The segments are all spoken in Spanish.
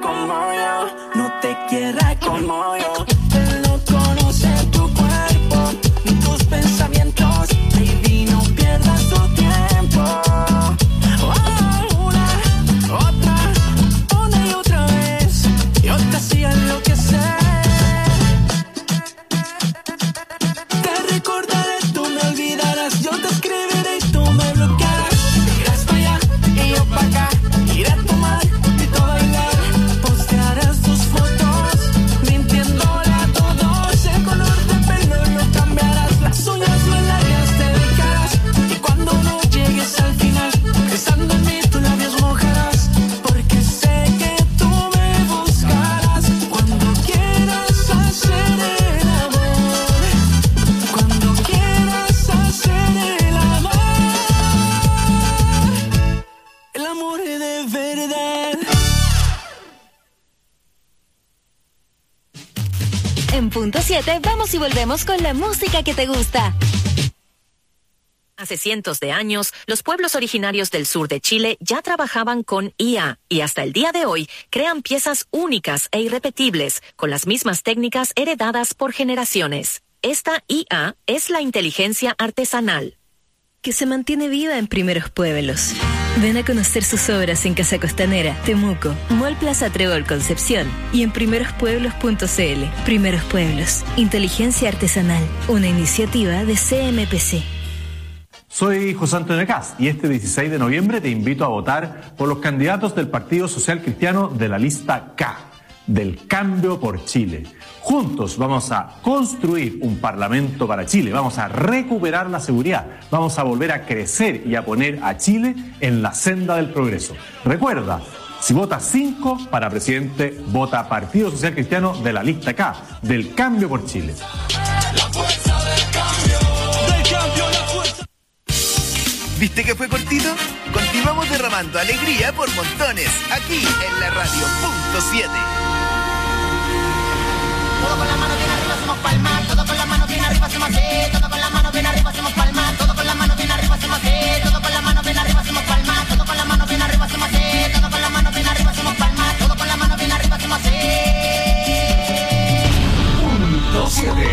como yo, no te quiera como yo. Él no conoce tu cuerpo ni tus pensamientos. Baby, no pierdas tu tiempo. Oh, una, otra, una y otra vez. Yo te hacía enloquecer. Te recordaré, tú me olvidarás. Yo te escribiré y tú me bloquearás. Irás para allá y yo para acá. Iré a tomar y todo bailar. Postearás tus fotos mintiéndole a todos. El color de pelo lo cambiarás. Las uñas más largas te dedicarás. Y cuando no llegues al final, pensando en mí tus labios mojarás. Porque sé que tú me buscarás. Cuando quieras hacer el amor, cuando quieras hacer el amor de verdad. En punto 7 vamos y volvemos con la música que te gusta. Hace cientos de años, los pueblos originarios del sur de Chile ya trabajaban con IA y hasta el día de hoy crean piezas únicas e irrepetibles con las mismas técnicas heredadas por generaciones. Esta IA es la inteligencia artesanal, Que se mantiene viva en primeros pueblos. Ven a conocer sus obras en Casa Costanera, Temuco, Mall Plaza Trébol Concepción y en primerospueblos.cl. Primeros Pueblos, inteligencia artesanal, una iniciativa de CMPC. Soy José Antonio Caz y este 16 de noviembre te invito a votar por los candidatos del Partido Social Cristiano de la lista K, del Cambio por Chile. Juntos vamos a construir un parlamento para Chile, vamos a recuperar la seguridad, vamos a volver a crecer y a poner a Chile en la senda del progreso. Recuerda, si votas 5 para presidente, vota Partido Social Cristiano de la lista K, del Cambio por Chile. La fuerza del cambio, la fuerza. ¿Viste que fue cortito? Continuamos derramando alegría por montones, aquí en la radio punto 7. Todo con la mano bien arriba hacemos palmas, todo con la mano bien arriba hacemos así, todo con la mano bien arriba hacemos palmas, todo con la mano bien arriba hacemos así, todo con la mano bien arriba hacemos palmas, todo con la mano bien arriba hacemos así, todo con la mano bien arriba hacemos palmas, todo con la mano bien arriba hacemos así. Punto 7.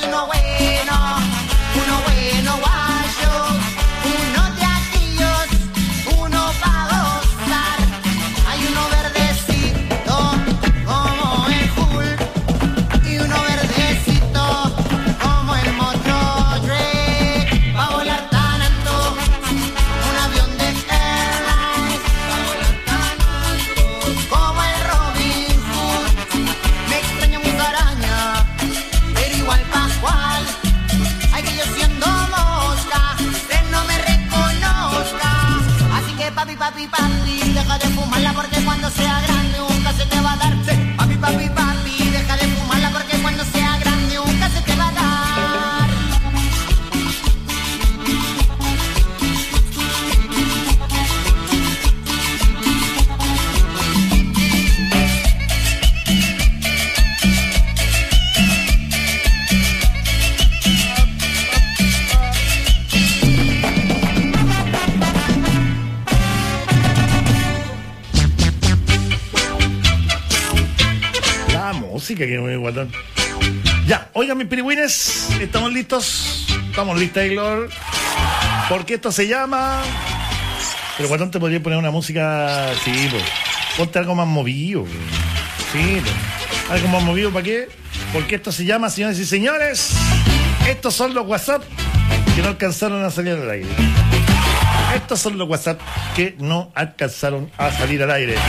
uno bueno guayo, uno de aquellos, uno pa' gozar. Hay uno verdecito como el Hulk y uno verdecito como el Motor Drake. Va a volar tan alto, un avión de airlines. Va a volar tan alto como el Robin Hood. Me extraña mi araña, pero igual Pascual. Ay, que yo siendo mosca, usted no me reconozca. Así que papi, papi, papi, deja de fumarla porque cuando sea grande nunca se te va a dar. Sí, papi, papi, papi, deja de fumarla porque cuando sea grande nunca se te va a dar. La música que muy guatón. Ya, oigan mis pirigüines, ¿estamos listos? Estamos listos, Taylor. Porque esto se llama... Pero guatón, te podría poner una música... Sí, pues. Ponte algo más movido. Pues. Sí, pues. Algo más movido, ¿para qué? Porque esto se llama, señores y señores, estos son los WhatsApp que no alcanzaron a salir al aire. Estos son los WhatsApp que no alcanzaron a salir al aire.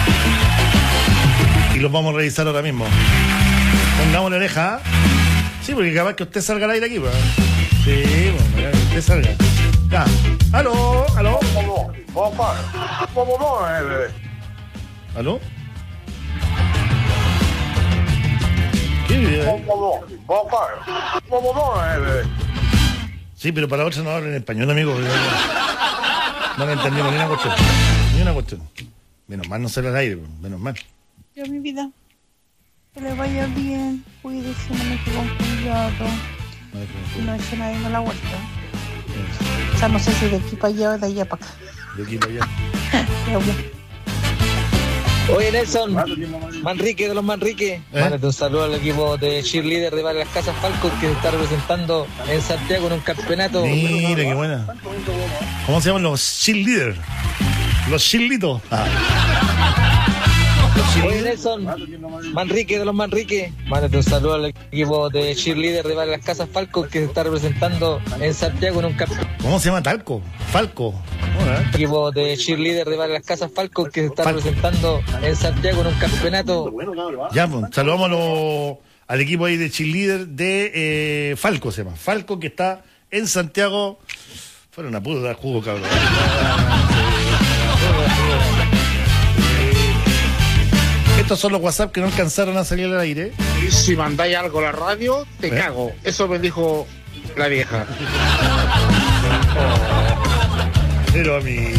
Y los vamos a revisar ahora mismo. Pongámosle oreja, ¿eh? Sí, porque capaz que usted salga al aire aquí, pues. Sí, bueno, que usted salga. Ya. ¿Aló? ¿Aló? ¿Aló? ¿Qué video? Sí, pero para la otra no hablan en español, amigo. No lo entendimos ni una cuestión. Ni una cuestión. Menos mal no sale al aire, menos mal. Yo, mi vida, que le vaya bien, cuídese, maneje con cuidado, y no eche nadie a la vuelta. O sea, no sé si de aquí para allá o de allá para acá. De aquí para allá. Oye, Nelson, Manrique de los Manrique, mándate un saludo al equipo de cheerleader de Las Casas Falcos que se está representando en Santiago en un campeonato. Mira, qué buena. ¿Cómo se llaman los cheerleaders? Los chilitos. Oye, Nelson, Manrique de los Manrique, mándate un saludo al equipo de cheerleader de Las Casas Falcos que se está representando en Santiago en un campeonato. ¿Cómo se llama? Talco. Falco. Equipo de cheerleader de Las Casas Falcos que se está representando en Santiago en un campeonato. Ya, pues, saludamos al equipo ahí de cheerleader de Falco, se llama. Falco, que está en Santiago. Fueron a puro dar jugo, cabrón. Estos son los WhatsApp que no alcanzaron a salir al aire. Y si mandáis algo a la radio, te cago. Eso me dijo la vieja. Pero amigo.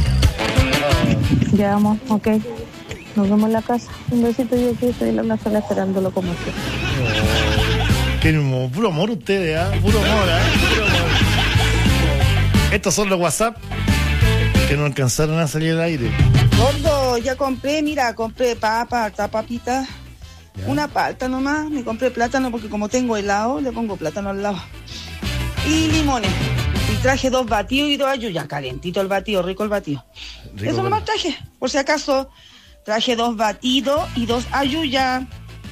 Ya vamos, ok. Nos vemos en la casa. Un besito, yo aquí estoy en la sala esperándolo como siempre. Qué puro amor ustedes, ¿ah? Puro amor, ¿ah? Puro amor. Estos son los WhatsApp que no alcanzaron a salir al aire. Gordo, ya compré, mira, compré papitas, una palta nomás, me compré plátano porque como tengo helado, le pongo plátano al lado. Y limones. Y traje 2 batidos y 2 ayuyas, calentito el batido, rico el batido. Rico. Eso nomás traje, por si acaso, traje 2 batidos y 2 ayuyas.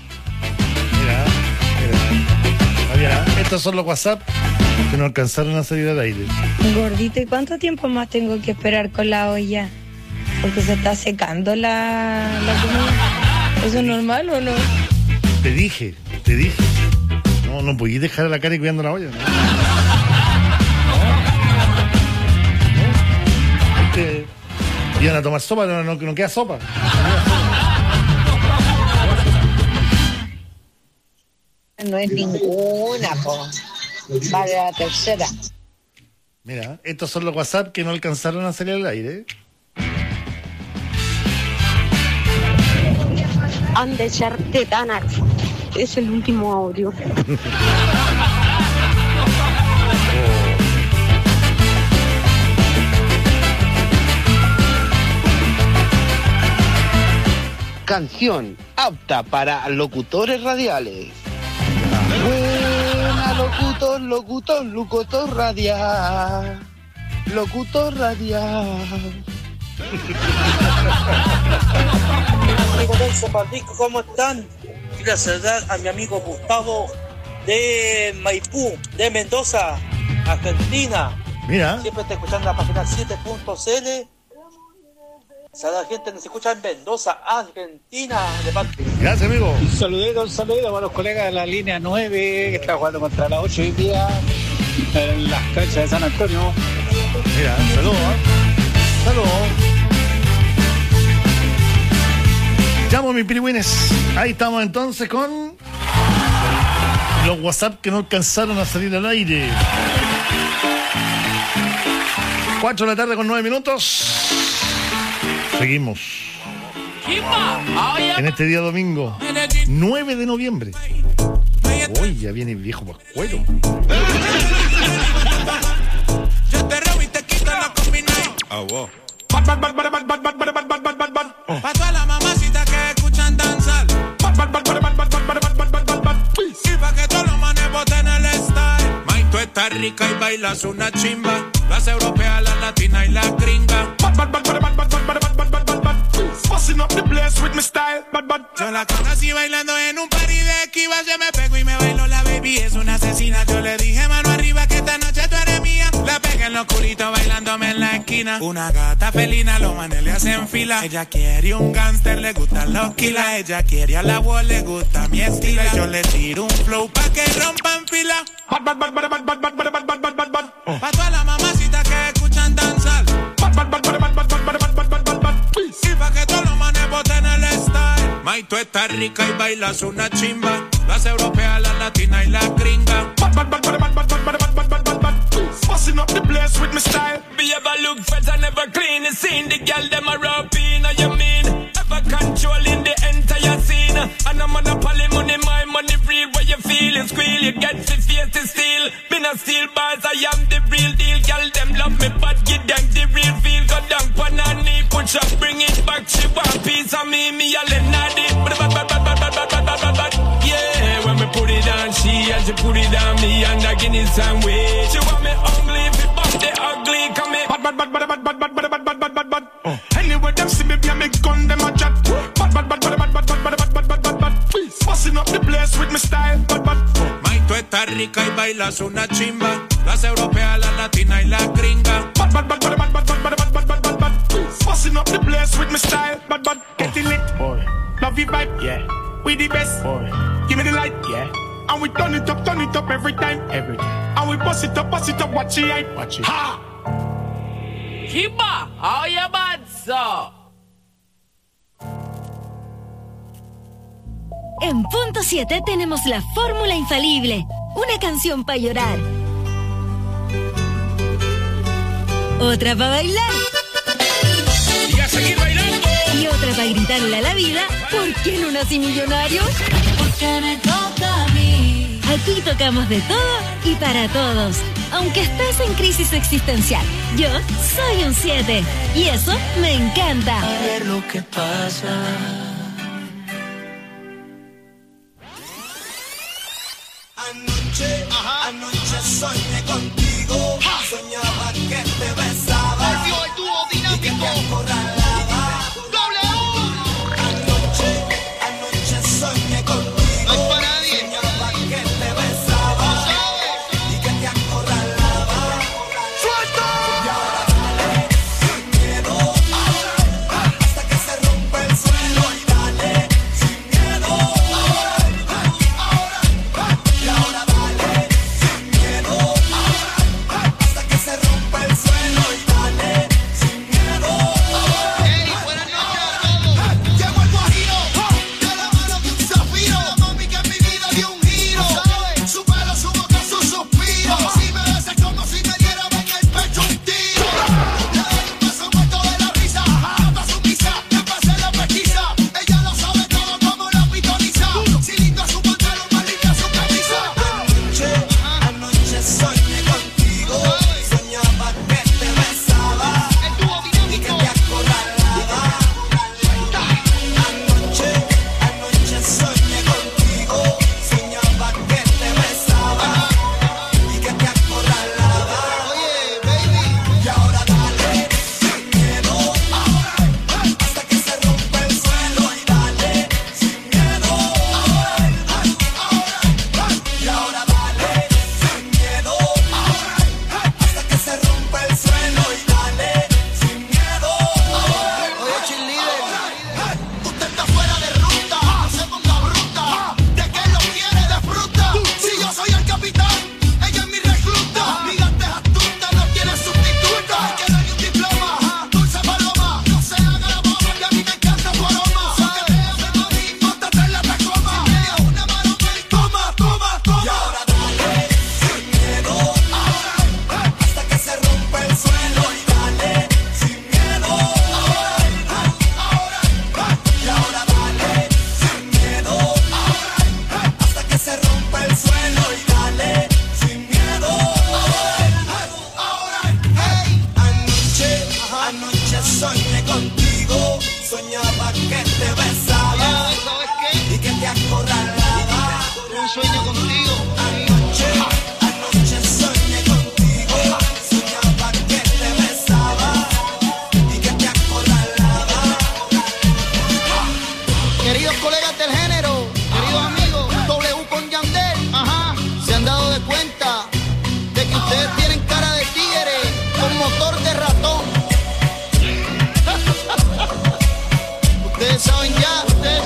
Mira, estos son los WhatsApp que no alcanzaron a salir al aire. Gordito, ¿y cuánto tiempo más tengo que esperar con la olla? Porque se está secando la comida. ¿Eso es normal o no? Te dije. No podías dejar a la cara y cuidando la olla, ¿no? Iban a tomar sopa, no queda sopa. No es ninguna, po. Vale la tercera. Mira, estos son los WhatsApp que no alcanzaron a salir al aire. Han de echar tetanas. Es el último audio. Canción apta para locutores radiales. Buena locutor radial. Locutor radial. Amigo Nelson Manrique, ¿cómo están? Quiero saludar a mi amigo Gustavo de Maipú, de Mendoza, Argentina. Mira. Siempre está escuchando la página 7.cl. Saludos a la gente que se escucha en Mendoza, Argentina. Gracias, amigo. Un saludo a los colegas de la línea 9 que está jugando contra la 8 hoy día en las canchas de San Antonio. Mira, saludos. Saludos. Llamo a mis pirigüines. Ahí estamos entonces con los WhatsApp que no alcanzaron a salir al aire. 4 de la tarde con 9 minutos. Seguimos en este día domingo 9 de noviembre. Uy, ya viene el viejo pascuero. Yo te robo y te quito la combinación. Pa' todas las mamacitas que escuchan danzar. Y pa' que todos los manes boten el style. May, tú estás rica y bailas una chimba. Las europeas, las latinas y las gringas. Yo la conocí bailando en un party de esquivas. Yo me pego y me bailo, la baby es una asesina. Yo le dije mano arriba que esta noche tú eres mía. La pegué en lo oscurito bailándome en la esquina. Una gata felina, los manes le hacen fila. Ella quiere un gánster, le gustan los kilas. Ella quiere a la voz, le gusta mi estilo. Yo le tiro un flow pa' que rompan fila. Pa' todas las mamacitas que escuchan danzar. Y pa' que todos los manes boten el style. May, tú estás rica y bailas una chimba. Las europeas, las latinas y las gringas. Fussing up the place with my style. Be ever look fresh and never clean. You seen the girl them a rap in. You mean ever controlling the entire scene. And I'm on a poly money, my money real. Where you feel it squeal, you get the face to steal. Been a steel bars, I am the real deal. Girl them love me, but give them the real feel. Go down pan her knee, push up, bring it back. She want piece of me, a Lenadi. Yeah, when me put it on she and she put it on me and I give it some way. She want me ugly, if it bump the ugly, come here. Bad. Anyway, them see me be a me gun, them a chat. Bad. Fussing up the place with me style. Bad. May, tú estás rica y bailas una chimba. Las europeas, las latinas y las gringas. Bad. Fussing up the place with me style. Bad. Getting lit, boy. Love you vibe, yeah. We the best, boy. Give me the light, yeah. And we turn it up every time. And we bust it up, watch it hype. Ha! Kiba, how you bad, so? En punto 7 tenemos la fórmula infalible. Una canción para llorar. Otra para bailar. Y a seguir bailando. Y otra para gritarle a la vida, ¿por qué no nací millonario? Porque me toca a mí. Aquí tocamos de todo y para todos. Aunque estés en crisis existencial, yo soy un 7. Y eso me encanta. A ver lo que pasa. Anoche soñé contigo. Soñaba que te besaba. El dúo dinámico. Y que te acorralaba. Anoche soñé contigo. No hay para nadie. Soñaba que te besaba. Y que te acorralaba. ¡Suelta! Y ahora dale, sin miedo. Hasta que se rompa el suelo. Y dale, sin miedo. Y ahora dale, sin miedo. Hasta que se rompa el suelo. contigo. Anoche soñé contigo. Soñaba que te besaba y que te acorralaba. Queridos colegas del género, queridos amigos, W con Yandel, se han dado de cuenta de que ustedes tienen cara de tigre con motor de ratón. Ustedes saben ya.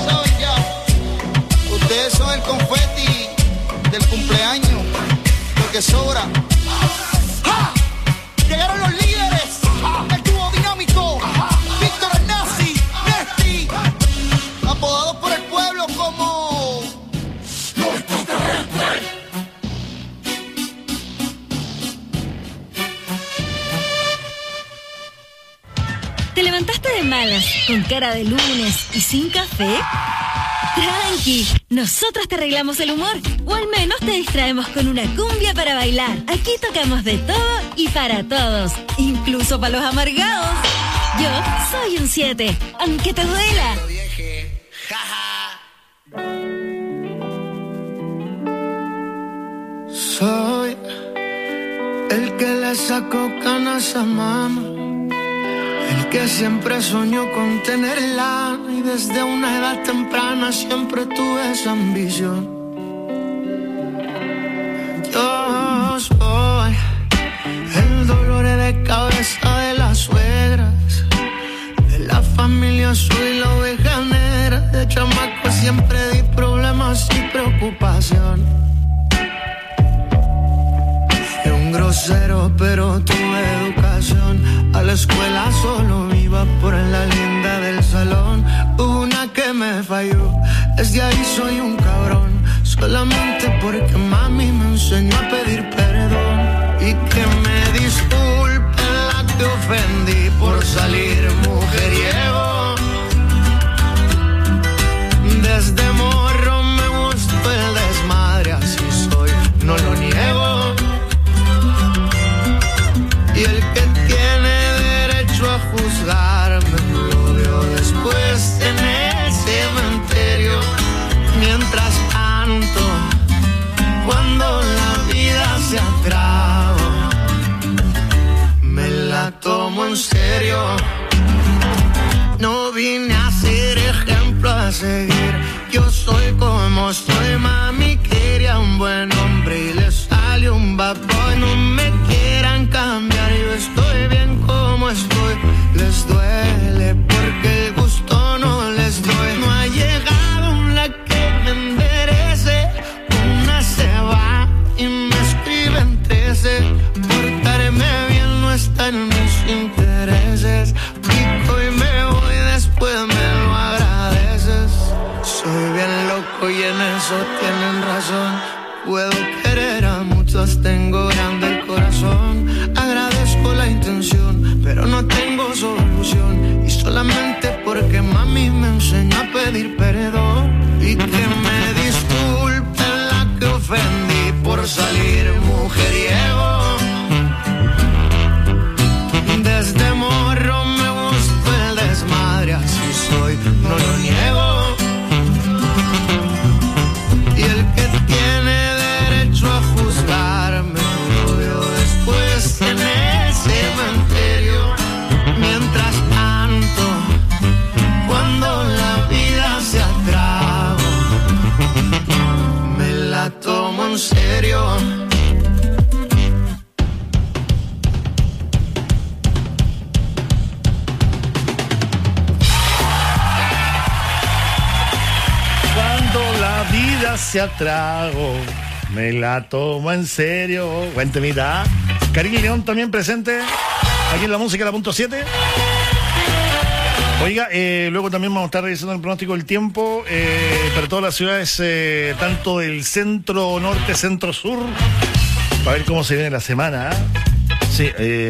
Ustedes son el confeti del cumpleaños, lo que sobra. ¡Ja! Llegaron los líderes, el dúo dinámico, Víctor Nazi, Nesti, apodados por el pueblo como los extraterrestres. ¿Te levantaste de malas, con cara de lunes y sin café? Tranqui, nosotros te arreglamos el humor, o al menos te distraemos con una cumbia para bailar. Aquí tocamos de todo y para todos, incluso para los amargados. Yo soy un 7, aunque te duela. Soy el que le sacó canas a mamá, el que siempre soñó con tenerla y desde una edad temprana siempre tuve esa ambición. Yo soy el dolor de cabeza de las suegras, de la familia soy la oveja negra, de chamaco siempre di problemas y preocupación. Fui un grosero pero tuve educación, a la escuela solo iba por la linda del salón. Hubo una que me falló, desde ahí soy un cabrón, solamente porque mami me enseñó a pedir perdón. Y que me disculpen la que ofendí por salir mujeriego. Desde morro me gustó el desmadre, así soy, no lo niego. Y el que tiene derecho a juzgarme lo veo después en el cementerio. Mientras tanto, cuando la vida se atrago, me la tomo en serio. No vine a ser ejemplo a seguir, yo soy como soy, mami quería un buen hombre y le salió un bad boy. No me quieran cambiar, yo estoy bien como estoy. Les duele porque el gusto no les doy. No ha llegado la que me enderece, una se va y me escriben 13. Portarme bien no está en mis intereses, pico y me voy, después me lo agradeces. Soy bien loco y en eso tienen razón, puedo querer a muchos, tengo grande el corazón. Agradezco la intención, pero no tengo solución, y solamente porque mami me enseñó a pedir perdón. Y que me disculpen la que ofendí por salir mujeriego. Desde morro me gustó el desmadre, así soy, no lo niego. Y el que tiene derecho a juzgarme lo veo después en el cementerio. Mientras tanto, cuando la vida se atrago, me la tomo en serio. vida se atrago, me la tomo en serio. Buen temita. Cariño y León también presente aquí en la música, la punto 7. Oiga, luego también vamos a estar revisando el pronóstico del tiempo para todas las ciudades, tanto del centro norte, centro sur, para ver cómo se viene la semana. Sí,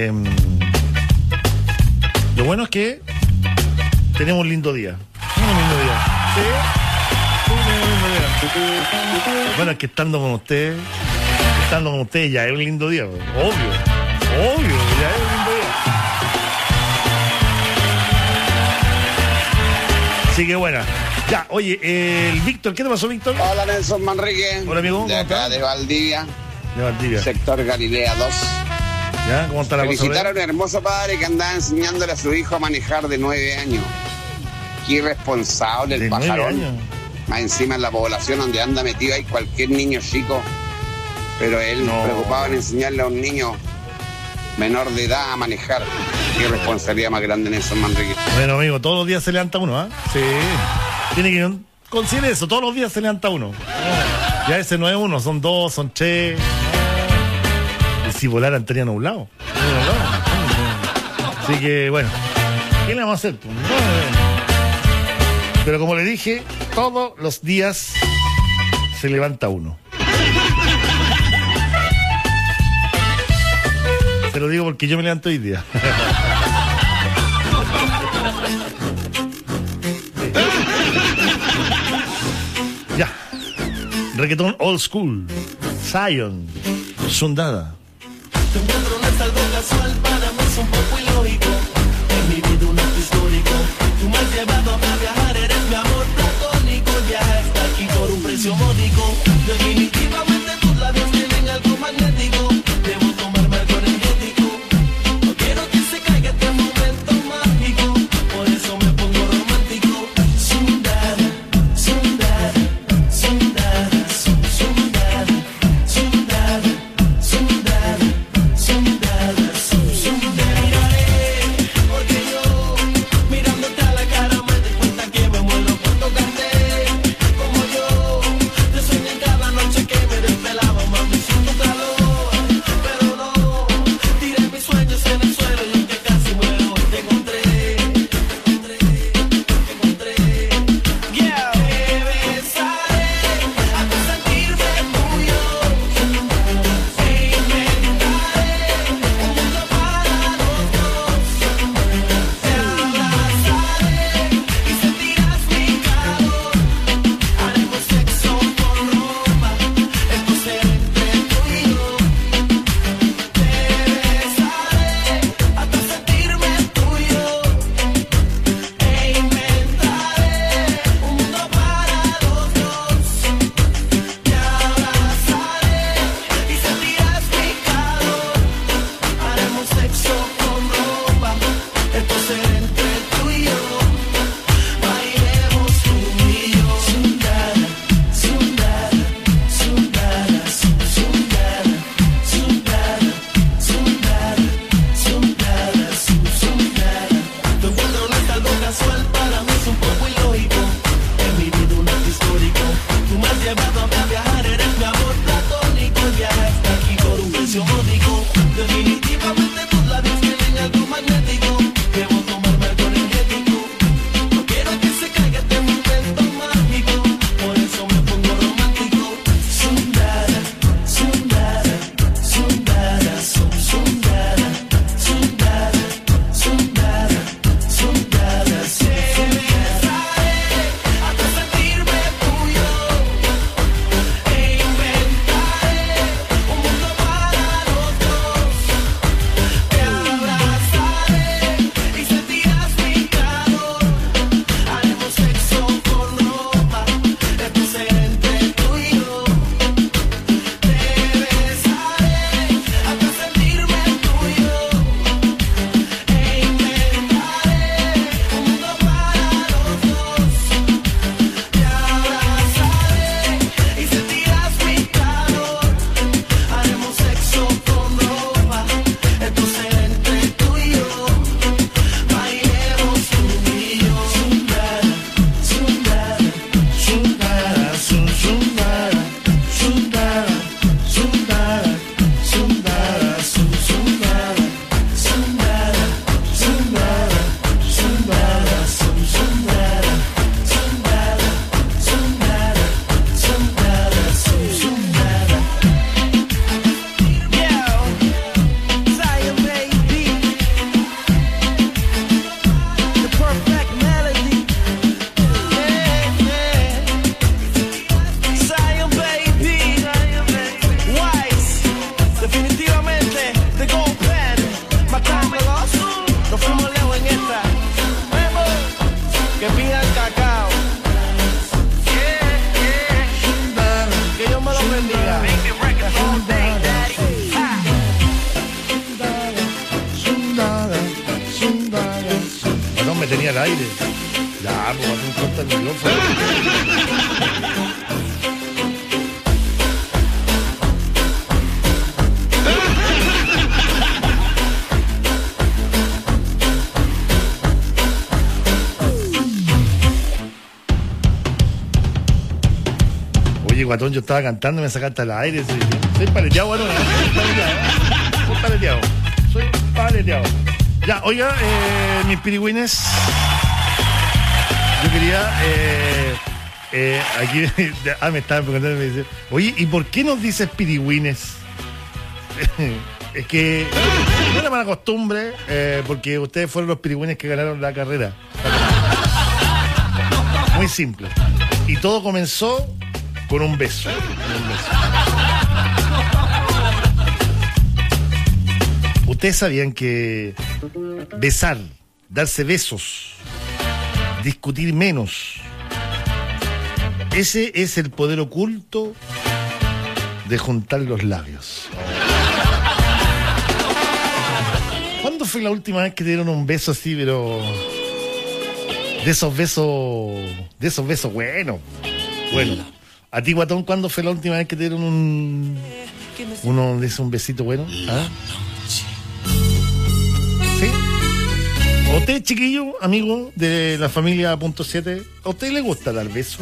lo bueno es que tenemos un lindo día. Un lindo día. ¿Sí? Bueno, es que estando con usted ya es un lindo día, obvio, ya es un lindo día. Así que bueno, Ya, oye, el Víctor, ¿qué te pasó, Víctor? Hola, Nelson Manrique. Hola, amigo. De acá, de Valdivia. De Valdivia. Sector Galilea 2. ¿Ya? ¿Cómo está la cosa? Felicitar a un hermoso padre que andaba enseñándole a su hijo a manejar de 9 años. Qué irresponsable el pajarón. Más encima en la población donde anda metido hay cualquier niño chico. Pero él preocupado en enseñarle a un niño menor de edad a manejar. Qué responsabilidad más grande, Nelson Manrique. Bueno, amigo, todos los días se levanta uno, ¿ah? Sí. Tiene que considerar eso, todos los días se levanta uno. Ya ese no es uno, son dos, son tres. Y si volaran estarían nublado. Así que, bueno, ¿qué le vamos a hacer? Pero como le dije, todos los días se levanta uno. Te lo digo porque yo me levanto hoy día. Ya. Reggaetón old school. Zion. Sundada. Tu encuentro no es algo casual, para mí es un poco ilógico. En mi vida un acto histórico. Tú me has llevado a viajar, eres mi amor platónico. El viaje está aquí por un precio módico. Definitivamente tus labios tienen algo magnético. Debo tomarme algo energético. No quiero que se caiga este momento mágico. Por eso me pongo romántico. Sundada, sundada, sundada, sundada, sundada, sundada, sundada, sundada. Miraré, porque yo mirándote a la cara me doy cuenta que me muero por tocarte. Como yo te sueño en cada noche que me desvela. aire. Ya, pues Guatón, corta el micrófono. Oye, Guatón, yo estaba cantando y me sacaste al aire. Soy paleteado, Guatón. Soy paleteado. Ya, oiga, mis pirigüines. Yo quería... aquí... me estaba preguntando, me dice, oye, ¿y por qué nos dices pirigüines? Es que no era mala costumbre, porque ustedes fueron los pirigüines que ganaron la carrera. Muy simple. Y todo comenzó con un beso. ¿Ustedes sabían que besar, darse besos, discutir menos, ese es el poder oculto de juntar los labios? ¿Cuándo fue la última vez que te dieron un beso así, pero de esos besos buenos? Bueno, a ti, Guatón, ¿cuándo fue la última vez que te dieron un besito bueno? ¿Ah? ¿Sí? ¿A usted, chiquillo, amigo de la familia .7, a usted le gusta dar beso?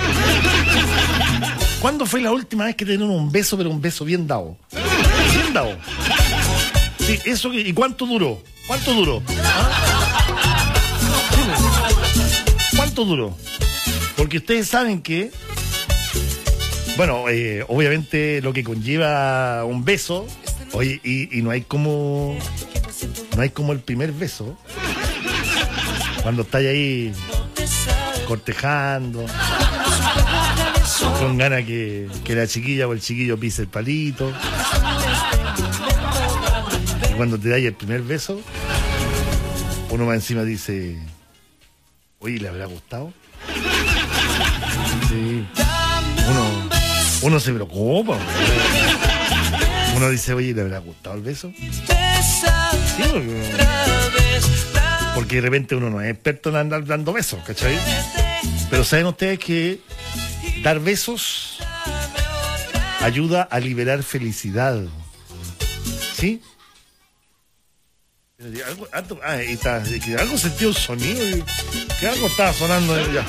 ¿Cuándo fue la última vez que te dieron un beso, pero un beso bien dado? Bien dado. Sí, eso. ¿Y cuánto duró? ¿Ah? ¿Cuánto duró? Porque ustedes saben que, bueno, obviamente lo que conlleva un beso, oye, y no hay como el primer beso, cuando estáis ahí cortejando, con ganas que la chiquilla o el chiquillo pise el palito, y cuando te dais el primer beso, uno más encima dice, oye, ¿le habrá gustado? Sí. Uno se preocupa. Uno dice, oye, ¿le habrá gustado el beso? Sí, porque de repente uno no es experto en andar dando besos, ¿cachai? Pero ¿saben ustedes que dar besos ayuda a liberar felicidad? ¿Sí? Algo sentí un sonido y que algo estaba sonando ya.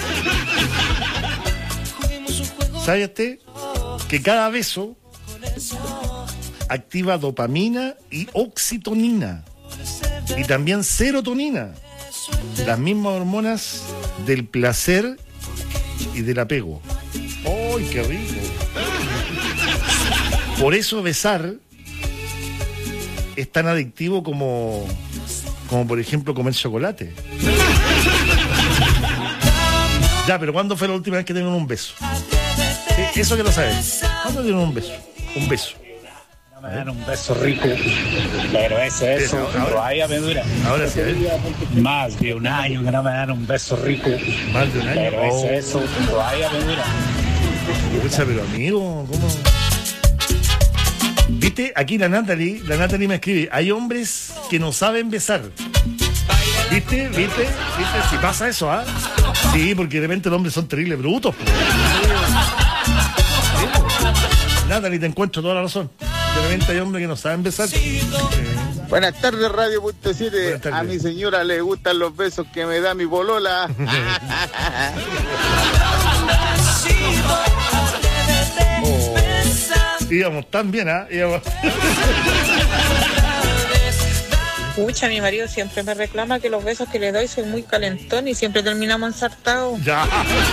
¿Sabe usted que cada beso activa dopamina y oxitocinina y también serotonina, las mismas hormonas del placer y del apego? ¡Ay, qué rico! Por eso besar es tan adictivo como por ejemplo comer chocolate. Ya, pero ¿cuándo fue la última vez que dieron un beso? Sí, eso que lo sabes. ¿Cuándo dieron un beso? Un beso. No me dan un beso rico, pero eso, todavía me dura. Ahora sí, más de un año que no me dan un beso rico. Más de un año. Pero eso, todavía me dura. Escucha, pero amigo, ¿cómo? ¿Viste? Aquí la Natalie me escribe, hay hombres que no saben besar. ¿Viste? Si pasa eso, ¿ah? Sí, porque de repente los hombres son terribles brutos. Natalie, te encuentro toda la razón. De repente hay hombres que no saben besar. Buenas tardes, Radio.7. A mi señora le gustan los besos que me da mi polola. Íbamos tan bien, ¿ah? Pucha, mi marido siempre me reclama que los besos que le doy son muy calentón y siempre terminamos ensartados. Ya.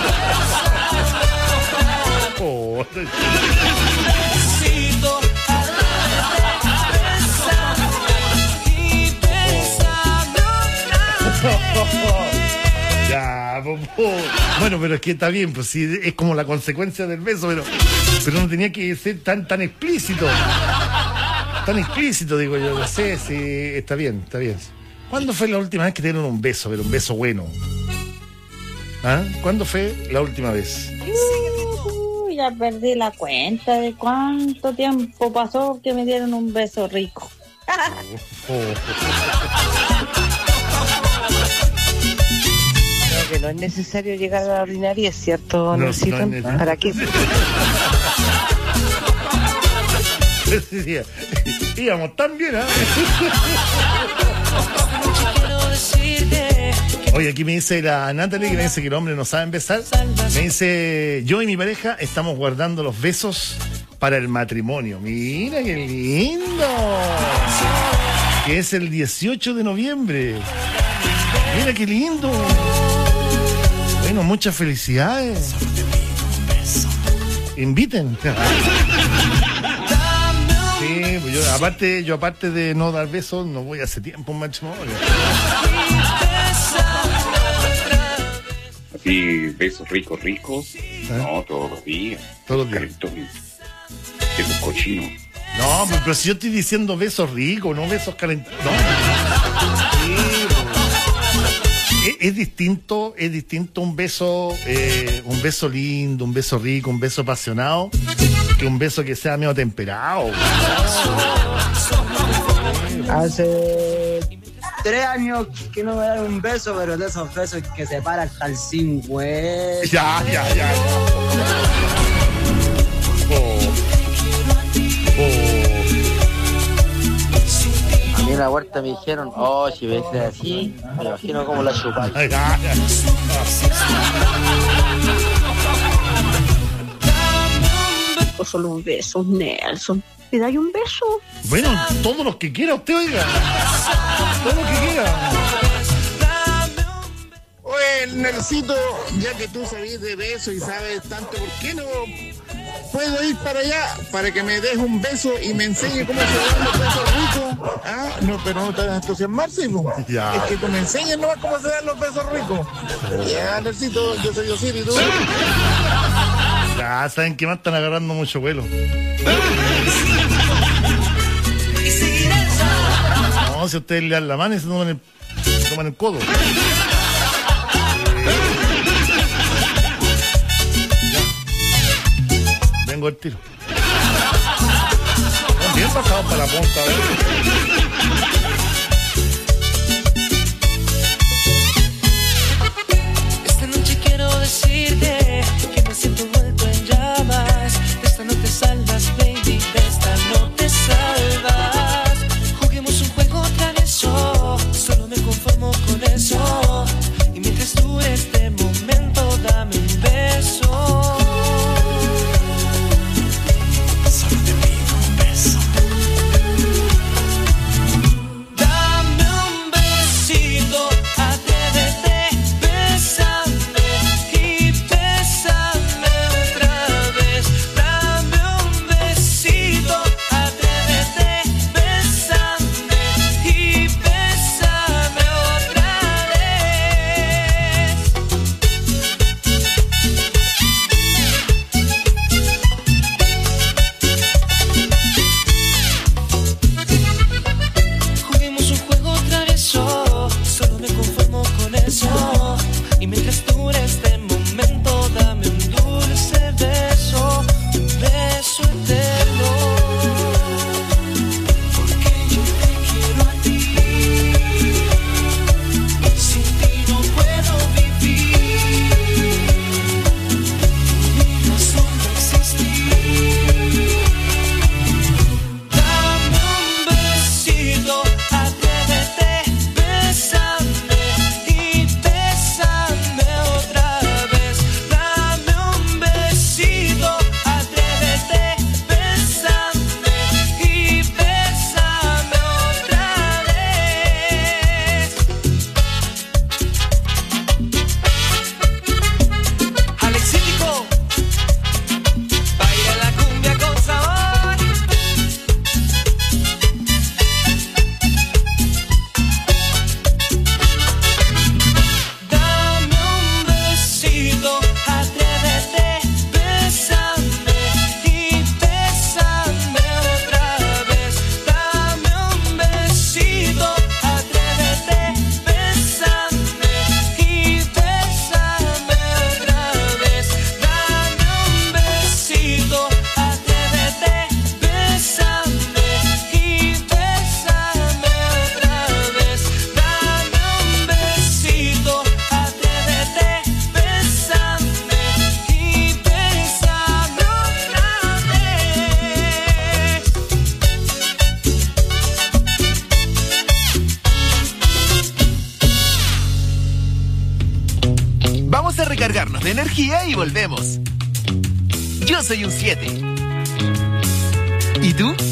Ya, bueno, pero es que está bien, pues sí, es como la consecuencia del beso, pero no tenía que ser tan explícito. Tan explícito, digo yo, no sé, sí, está bien. ¿Cuándo fue la última vez que te dieron un beso, pero un beso bueno? ¿Ah? ¿Cuándo fue la última vez? Ya perdí la cuenta de cuánto tiempo pasó que me dieron un beso rico. que no es necesario llegar a la ordinaria, ¿es cierto, Nelsito? No es necesario. ¿Para qué? Íbamos tan bien, ¿ah? Oye, aquí me dice la Natalie, que me dice que los hombres no saben besar. Me dice, yo y mi pareja estamos guardando los besos para el matrimonio. Mira qué lindo. Que es el 18 de noviembre. Mira qué lindo. Bueno, muchas felicidades. Inviten. Sí, pues yo aparte de no dar besos, no voy hace tiempo a un matrimonio. Así, besos ricos, no, todos los días. Todos los días. Que es cochino. No, pero si yo estoy diciendo besos ricos, no besos calentitos. No. Sí, es distinto un beso lindo, un beso rico, un beso apasionado, que un beso que sea medio temperado. Hace 3 años que no me dan un beso, pero de esos besos que se para el calcín, güey. Ya. A mí en la huerta me dijeron, si ves así, me imagino como la chupa. Solo un beso, Nelson. ¿Me da un beso? Bueno, todos los que quiera usted, oiga. Todo lo que quiera. Oye, Nelsito, ya que tú sabes de beso y sabes tanto, ¿por qué no puedo ir para allá para que me des un beso y me enseñe cómo se dan los besos ricos? Ah, no, pero no te vas a entusiasmarse, ¿no? Ya. Es que tú me enseñes nomás cómo se dan los besos ricos. Ya, Nelsito, yo soy Osir y tú. Ya, saben que más están agarrando mucho vuelo. No, si ustedes le dan la mano y se toman el codo. Vengo el tiro. Bien pasado para la punta, Esta noche quiero decirte que me siento vuelto en llamas. De esta no te salvas, baby, de esta no te salvas. Juguemos un juego travieso, solo me conformo con eso. Y mientras dure este momento, dame un beso. Solo te pido un beso. de energía y volvemos. Yo soy un 7. ¿Y tú?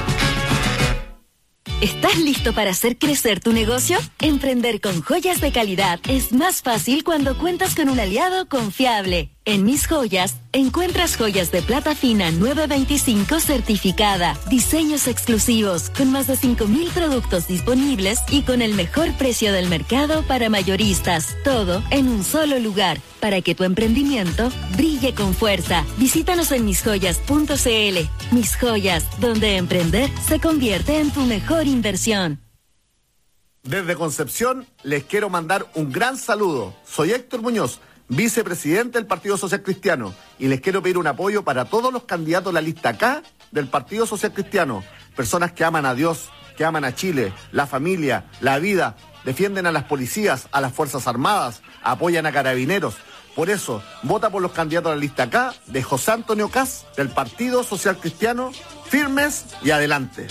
¿Estás listo para hacer crecer tu negocio? Emprender con joyas de calidad es más fácil cuando cuentas con un aliado confiable. En Mis Joyas, encuentras joyas de plata fina 925 certificada, diseños exclusivos, con más de 5,000 productos disponibles y con el mejor precio del mercado para mayoristas. Todo en un solo lugar, para que tu emprendimiento brille con fuerza. Visítanos en misjoyas.cl. Mis Joyas, donde emprender se convierte en tu mejor inversión. Desde Concepción, les quiero mandar un gran saludo. Soy Héctor Muñoz, vicepresidente del Partido Social Cristiano, y les quiero pedir un apoyo para todos los candidatos de la lista K del Partido Social Cristiano. Personas que aman a Dios, que aman a Chile, la familia, la vida, defienden a las policías, a las Fuerzas Armadas, apoyan a carabineros. Por eso, vota por los candidatos de la lista K de José Antonio Kast del Partido Social Cristiano, firmes y adelante.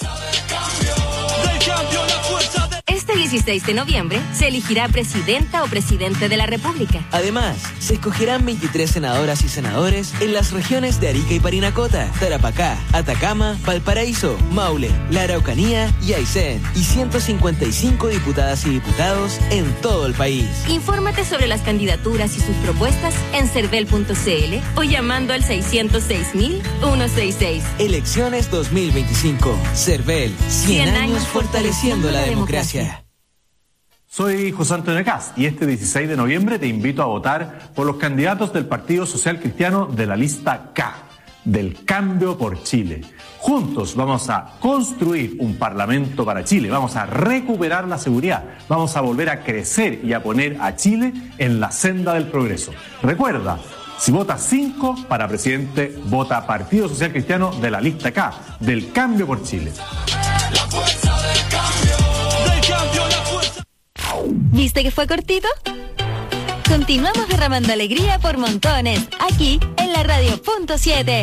Este 16 de noviembre se elegirá presidenta o presidente de la República. Además, se escogerán 23 senadoras y senadores en las regiones de Arica y Parinacota, Tarapacá, Atacama, Valparaíso, Maule, la Araucanía y Aysén, y 155 diputadas y diputados en todo el país. Infórmate sobre las candidaturas y sus propuestas en cervel.cl o llamando al 606.166. Elecciones 2025. Cervel, 100 años fortaleciendo la democracia. Soy José Antonio Kast y este 16 de noviembre te invito a votar por los candidatos del Partido Social Cristiano de la lista K, del Cambio por Chile. Juntos vamos a construir un parlamento para Chile, vamos a recuperar la seguridad, vamos a volver a crecer y a poner a Chile en la senda del progreso. Recuerda, si votas 5 para presidente, vota Partido Social Cristiano de la lista K, del Cambio por Chile. La fuerza del cambio, la fuerza. ¿Viste que fue cortito? Continuamos derramando alegría por montones, aquí en la Radio.7.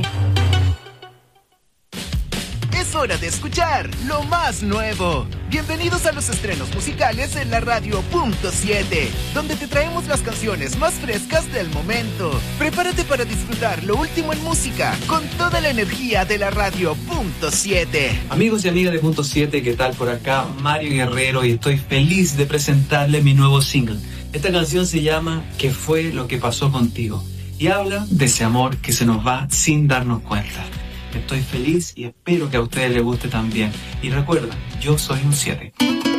Es hora de escuchar lo más nuevo. Bienvenidos a los estrenos musicales en la Radio.7, donde te traemos las canciones más frescas del momento. Prepárate para disfrutar lo último en música con toda la energía de la Radio.7. Amigos y amigas de Punto 7, ¿qué tal? Por acá Mario Guerrero y estoy feliz de presentarle mi nuevo single. Esta canción se llama ¿Qué fue lo que pasó contigo? Y habla de ese amor que se nos va sin darnos cuenta. Estoy feliz y espero que a ustedes les guste también. Y recuerda, yo soy un 7.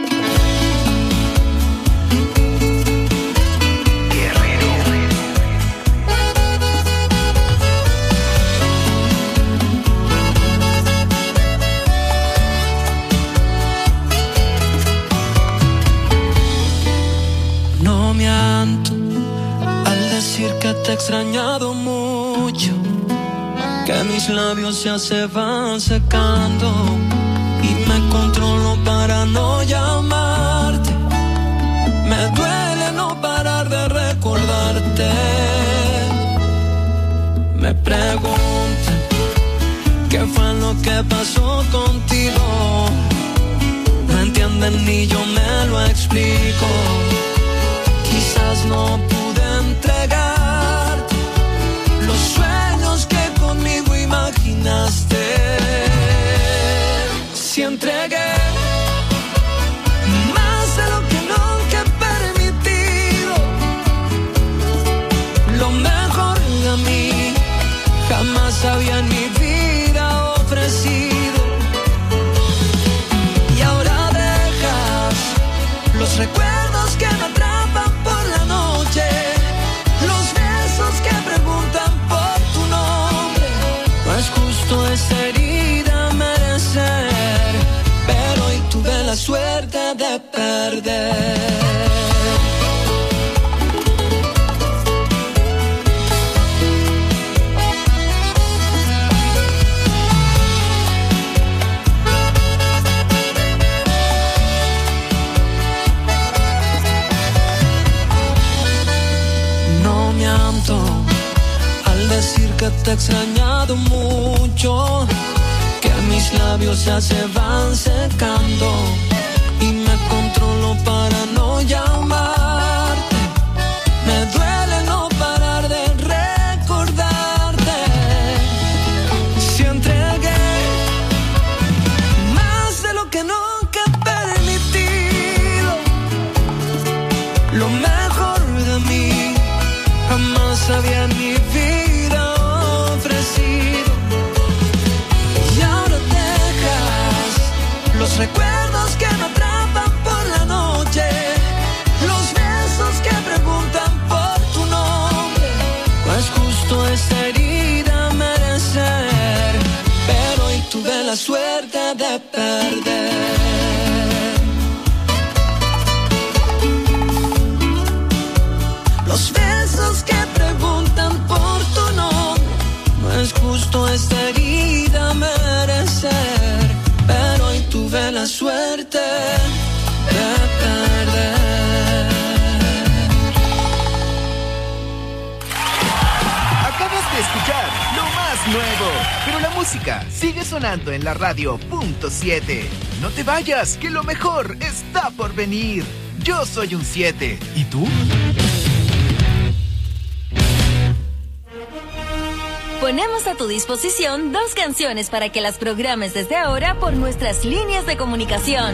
No miento al decir que te he extrañado mucho, que mis labios ya se van secando y me controlo para no llamarte. Me duele no parar de recordarte. Me preguntan qué fue lo que pasó contigo. No entienden ni yo me lo explico. Quizás no pude entregarte los sueños que conmigo imaginaste. Si entregué más de lo que nunca he permitido, lo mejor de mí jamás había en mi vida ofrecido. Y ahora dejas los recuerdos que me atrapan por la noche, los besos que preguntan por tu nombre. No es justo esa herida merecer, pero hoy tuve la suerte de perder. No miento al decir que te he extrañado mucho, que mis labios ya se van secando y me controlo para no llamarte. Me duele no parar Los recuerdos que me atrapan por la noche, los besos que preguntan por tu nombre. No es justo esa herida merecer, pero hoy tuve la suerte de perder. Los besos que preguntan por tu nombre, no es justo esta herida merecer, pero hoy tuve la suerte de perder. Acabas de escuchar lo más nuevo, pero la música sigue sonando en la radio .7. No te vayas, que lo mejor está por venir. Yo soy un 7. ¿Y tú? Ponemos a tu disposición 2 canciones para que las programes desde ahora por nuestras líneas de comunicación.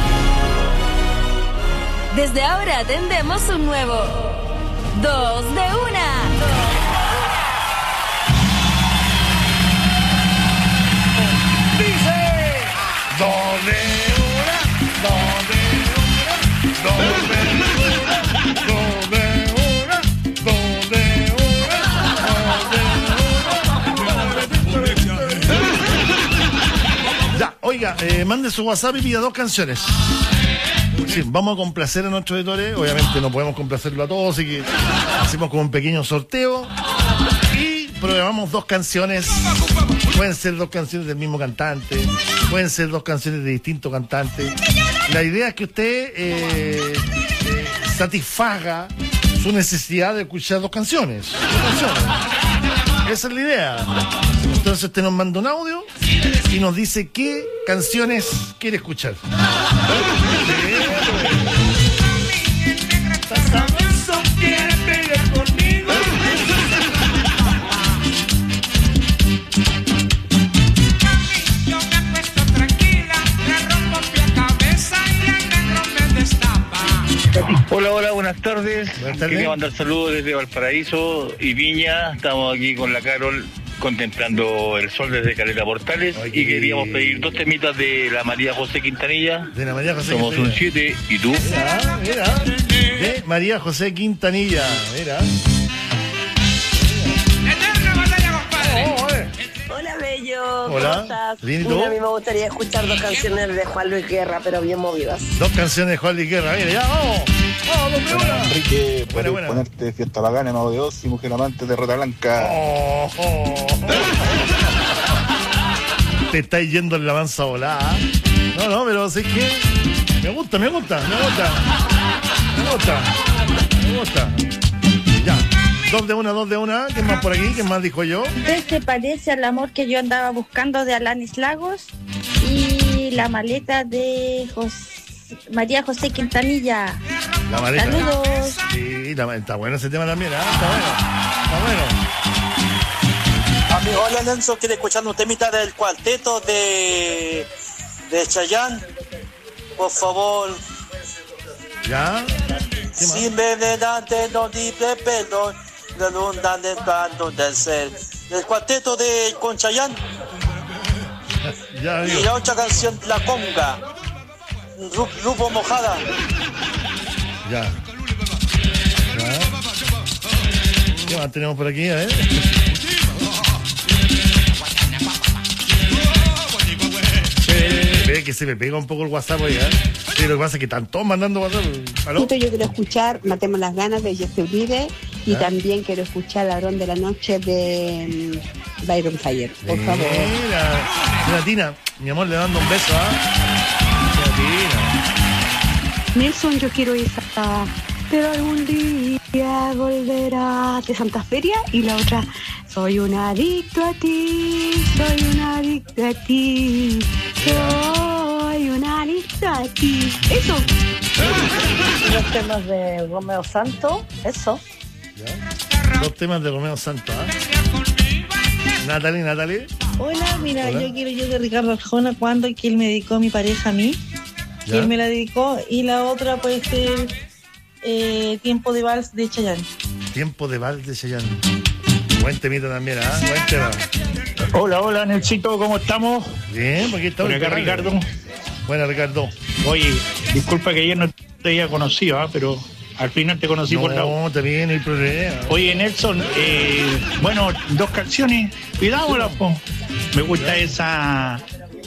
Desde ahora atendemos un nuevo 2 de 1. Dice 2 de 1, 2 de 1, 2 de 1. Oiga, mande su WhatsApp y pida 2 canciones. Sí, vamos a complacer a nuestros editores. Obviamente no podemos complacerlo a todos, así que hacemos como un pequeño sorteo y programamos 2 canciones. Pueden ser 2 canciones del mismo cantante, pueden ser 2 canciones de distintos cantantes. La idea es que usted satisfaga su necesidad de escuchar 2 canciones. Esa es la idea. Entonces usted nos manda un audio y nos dice qué canciones quiere escuchar. Hola, buenas tardes. Quería mandar saludos desde Valparaíso y Viña. Estamos aquí con la Carol contemplando el sol desde Caleta Portales. Ay, y queríamos pedir 2 temitas de la María José Quintanilla. De la María José Somos Quintanilla. un 7, ¿y tú? Mira. De María José Quintanilla. Mira. Hola, Bello. Hola. ¿Cómo estás? Bien, ¿y tú? Mira, a mí me gustaría escuchar 2 canciones de Juan Luis Guerra, pero bien movidas. 2 canciones de Juan Luis Guerra. Mira, ya, vamos. Vamos, Bueno, Enrique, puedes buena. ponerte Fiesta Bacana, Mago de Oz y Mujer Amante de Rata Blanca. Te estáis yendo en la mansa volada. No, pero sé que me gusta. Ya. 2 de 1. ¿Quién más por aquí? ¿Quién más dijo yo? Se parece al amor que yo andaba buscando de Alanis Lagos y la maleta de María José Quintanilla. La maleta. Saludos. Sí, está bueno ese tema también, Está bueno. Amigo, hola Nelson, quiere escuchar un temita del cuarteto de Chayanne. Por favor. ¿Ya? Si me delante no dice perdón, no inundan el canto del ser. El cuarteto de con Chayanne. Ya, y la otra canción, La Conga. Grupo Mojada. Ya. ¿Qué más tenemos por aquí? A ver. Ve que se me pega un poco el WhatsApp hoy, Sí, lo que pasa es que están todos mandando WhatsApp. ¿Aló? Yo quiero escuchar Matemos las ganas de Jesse Uribe y también quiero escuchar Ladrón de la Noche de Byron Fire, por favor. Mira, Tina, mi amor, le dando un beso, Nelson, yo quiero esa, pero algún día volverá de Santa Feria, y la otra, soy un adicto a ti, soy un adicto a ti, soy un adicto a ti. Eso. Los temas de Romeo Santos, eso. ¿Ya? 2 temas de Romeo Santos, Natalie. Hola, mira, Hola. yo quiero de Ricardo Arjona, cuando y que él me dedicó a mi pareja a mí, ¿Ya? que él me la dedicó, y la otra puede ser Tiempo de Vals de Chayanne. Tiempo de Vals de Chayanne. Buen temita también, Buen tema. Hola, Nelsito, ¿cómo estamos? Bien, porque estamos. Por acá Ricardo. Buena, Ricardo. Oye, disculpa que ayer no te haya conocido, pero al final te conocí por la... No, también no hay problema. Oye, Nelson, bueno, 2 canciones, pidámoslas, po. Me gusta esa...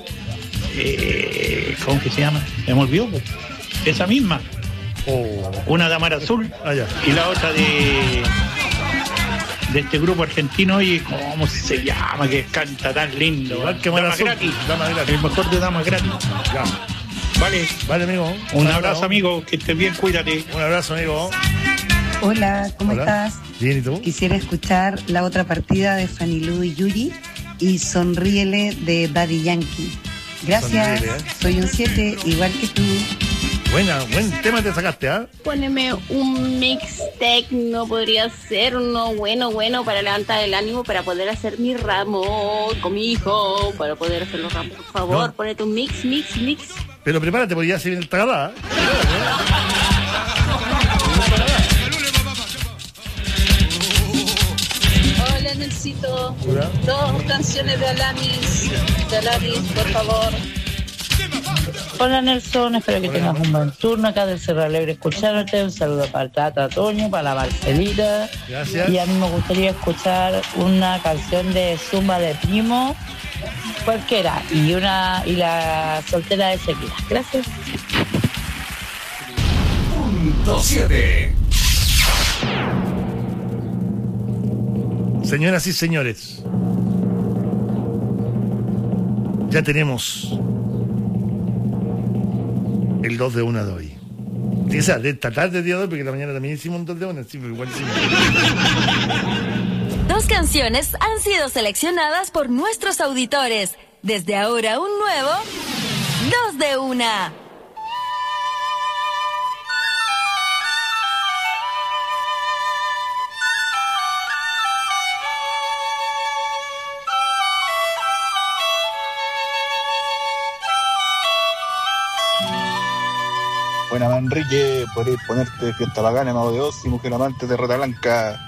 ¿cómo que se llama? Se me olvidó, po. Esa misma. Una de Mar Azul y la otra de este grupo argentino, y ¿cómo se llama? Que canta tan lindo. Igual que Damas Gratis. El mejor de Damas Gratis. Ya. Vale, amigo. Un abrazo, amigo. Que estés bien, cuídate. Un abrazo, amigo. Hola, ¿cómo estás? Bien, ¿y tú? Quisiera escuchar la otra partida de Fanny Lu y Yuri y Sonríele de Daddy Yankee. Gracias. Soy un 7, igual que tú. Buen tema te sacaste, ¿ah? Póneme un mix techno, podría ser uno bueno para levantar el ánimo, para poder hacer mi ramo con mi hijo, para poder hacer los ramos. Por favor, ponete un mix. Pero prepárate, porque ya se viene el tagadá. Hola, Nelsito. Hola. 2 canciones de Alanis, por favor. Hola Nelson, espero que tengas un buen turno acá del Cerro Alegre escuchándote. Un saludo para el Tata Toño, para la Marcelita. Gracias. Y a mí me gustaría escuchar una canción de Zumba de Primo, cualquiera, y la soltera de Shakira. Gracias. Punto 7. Señoras y señores, ya tenemos el 2 de 1 de hoy. Tiene que ser de esta tarde, día de hoy, porque la mañana también hicimos un 2 de 1, sí, pero igual sí. 2 canciones han sido seleccionadas por nuestros auditores. Desde ahora un nuevo 2 de 1. Buena, Manrique, podréis ponerte Fiesta Bacana, Mago de Oz y Mujer Amante de Rata Blanca.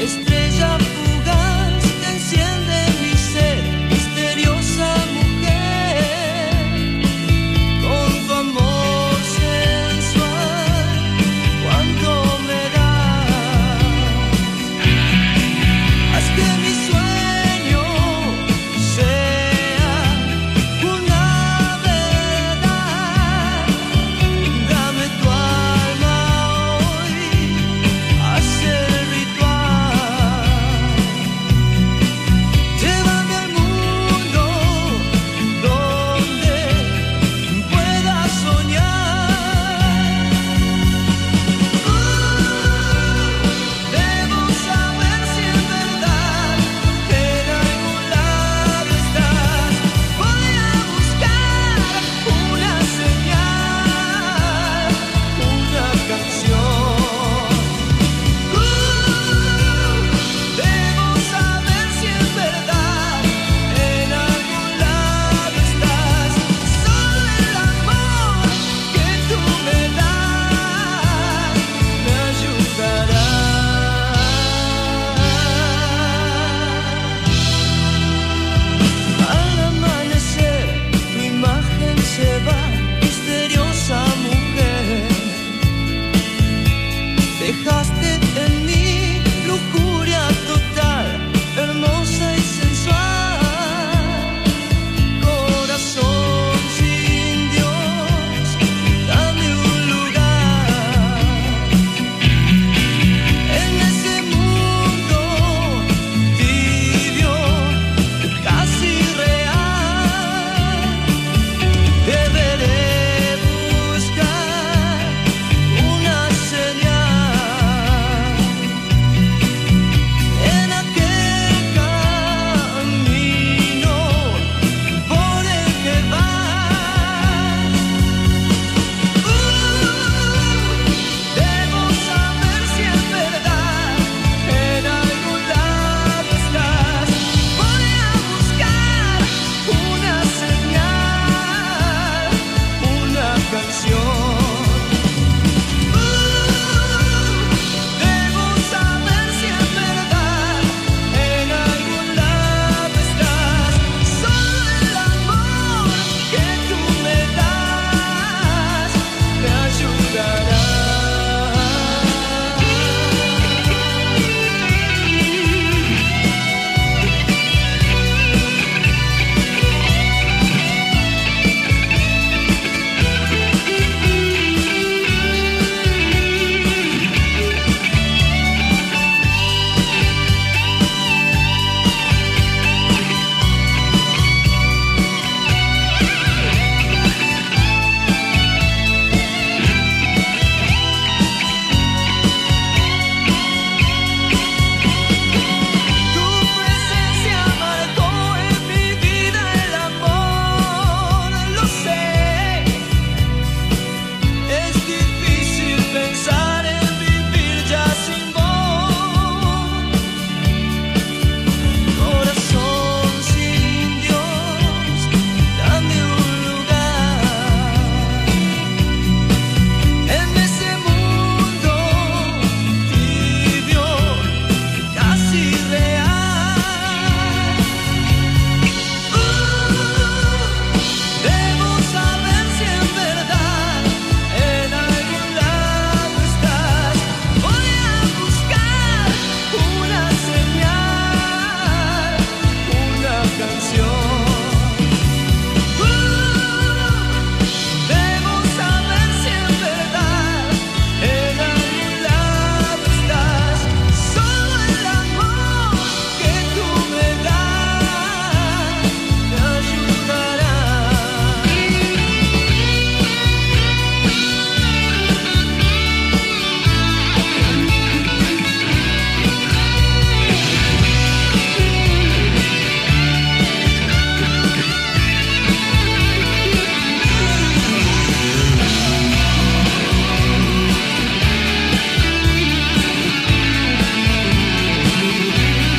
Estrella